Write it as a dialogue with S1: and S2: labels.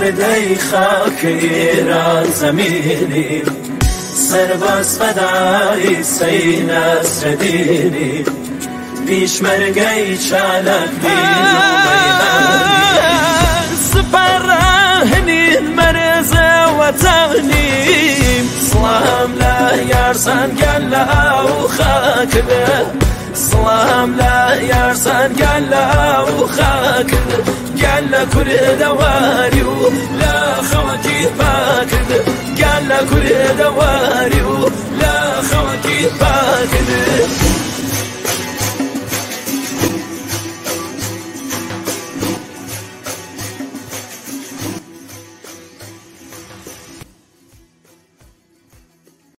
S1: پردەی خاک ئێران زەمینی سەرباز فەدای سەی نەسرەدینی پیشمەرگەی چالاکبین و مەیدانی سپەڕاهنین مەرزەوەتەغنیم سڵام لە یارسان گەل لە ئاو خاکدە سڵام لە یارسان گەل لە ئاو خاکدە گەل لە کوردەواری و لە خەوەکی پاکدە گەل لە کوردەواری